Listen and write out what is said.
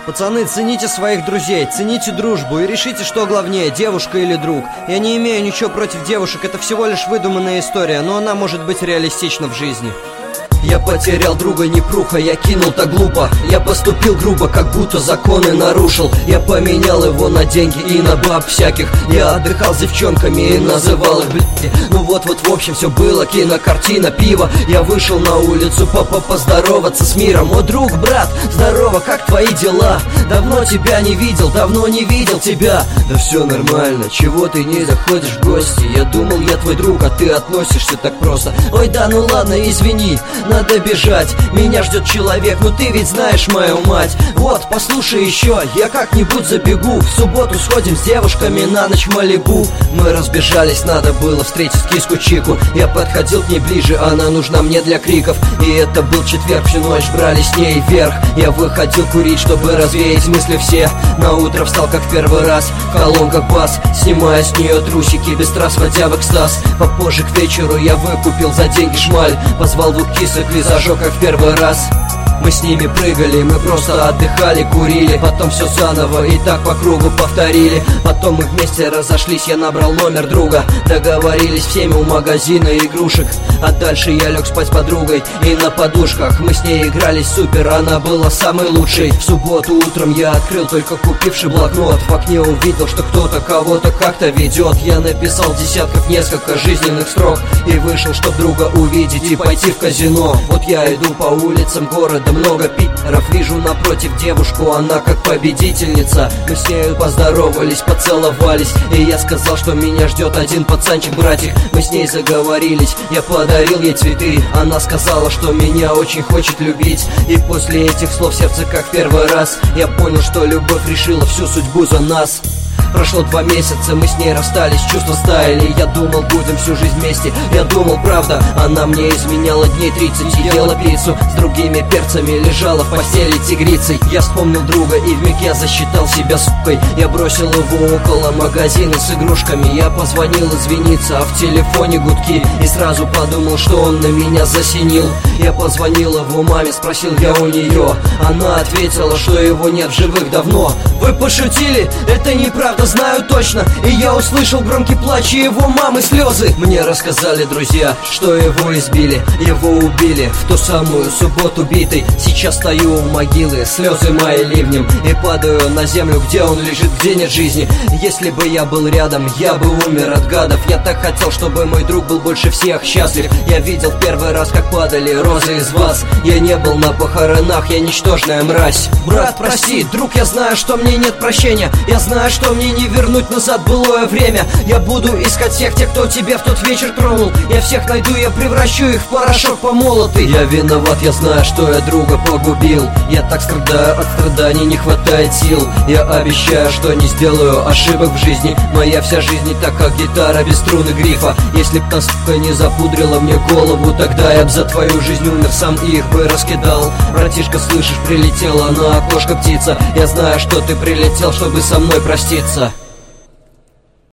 Пацаны, цените своих друзей, цените дружбу и решите, что главнее, девушка или друг. Я не имею ничего против девушек, это всего лишь выдуманная история, но она может быть реалистична в жизни. Я потерял друга непруха, я кинул так глупо. Я поступил грубо, как будто законы нарушил. Я поменял его на деньги и на баб всяких. Я отдыхал с девчонками и называл их блядь. Ну вот в общем все было, кинокартина, пиво. Я вышел на улицу поздороваться с миром. О, друг, брат, здорово, как твои дела? Давно тебя не видел, давно не видел тебя. Да все нормально, чего ты не заходишь в гости? Я думал, я твой друг, а ты относишься так просто. Ой, да ну ладно, извини, надо бежать, меня ждет человек, ну ты ведь знаешь мою мать. Вот, послушай еще, я как-нибудь забегу. В субботу сходим с девушками на ночь в Малибу. Мы разбежались, надо было встретить киску Чику. Я подходил к ней ближе, она нужна мне для криков. И это был четверг, всю ночь брали с ней вверх. Я выходил курить, чтобы развеять мысли все. На утро встал как в первый раз, в колонках бас, снимая с нее трусики, без трасс вводя в экстаз. Попозже к вечеру я выкупил за деньги шмаль. Позвал двух кисок и зажег как в первый раз. Мы с ними прыгали, мы просто отдыхали, курили. Потом все заново и так по кругу повторили. Потом мы вместе разошлись, я набрал номер друга. Договорились всеми у магазина игрушек. А дальше я лег спать с подругой и на подушках. Мы с ней играли супер, она была самой лучшей. В субботу утром я открыл только купивший блокнот. В окне увидел, что кто-то кого-то как-то ведет. Я написал десятков несколько жизненных строк и вышел, чтоб друга увидеть и пойти в казино. Вот я иду по улицам города, много пи***ров. Вижу напротив девушку, она как победительница. Мы с нею поздоровались, поцеловались. И я сказал, что меня ждет один пацанчик-братик. Мы с ней заговорились, я подарил ей цветы. Она сказала, что меня очень хочет любить. И после этих слов сердце как в первый раз. Я понял, что любовь решила всю судьбу за нас. Прошло 2 месяца, мы с ней расстались, чувства стаяли. Я думал, будем всю жизнь вместе, я думал, правда. Она мне изменяла дней 30, ела пиццу с другими перцами, лежала в постели тигрицей. Я вспомнил друга и вмиг я засчитал себя сукой. Я бросил его около магазина с игрушками. Я позвонил извиниться, а в телефоне гудки. И сразу подумал, что он на меня засинил. Я позвонил его маме, спросил я у нее. Она ответила, что его нет в живых давно. Вы пошутили? Это неправда, знаю точно. И я услышал громкий плач и его мамы слезы. Мне рассказали друзья, что его избили, его убили в ту самую субботу битый. Сейчас стою у могилы, слезы мои ливнем, и падаю на землю, где он лежит, где нет жизни. Если бы я был рядом, я бы умер от гадов. Я так хотел, чтобы мой друг был больше всех счастлив. Я видел в первый раз, как падали розы из вас. Я не был на похоронах, я ничтожная мразь. Брат, прости, друг, я знаю, что мне нет прощения. Я знаю, что мне не вернуть назад былое время. Я буду искать всех тех, кто тебя в тот вечер тронул. Я всех найду, я превращу их в порошок помолотый. Я виноват, я знаю, что я друга погубил. Я так страдаю, от страданий не хватает сил. Я обещаю, что не сделаю ошибок в жизни. Моя вся жизнь не так, как гитара без струн и грифа. Если б та сука не запудрила мне голову, тогда я б за твою жизнь умер сам и их бы раскидал. Братишка, слышишь, прилетела на окошко птица. Я знаю, что ты прилетел, чтобы со мной проститься.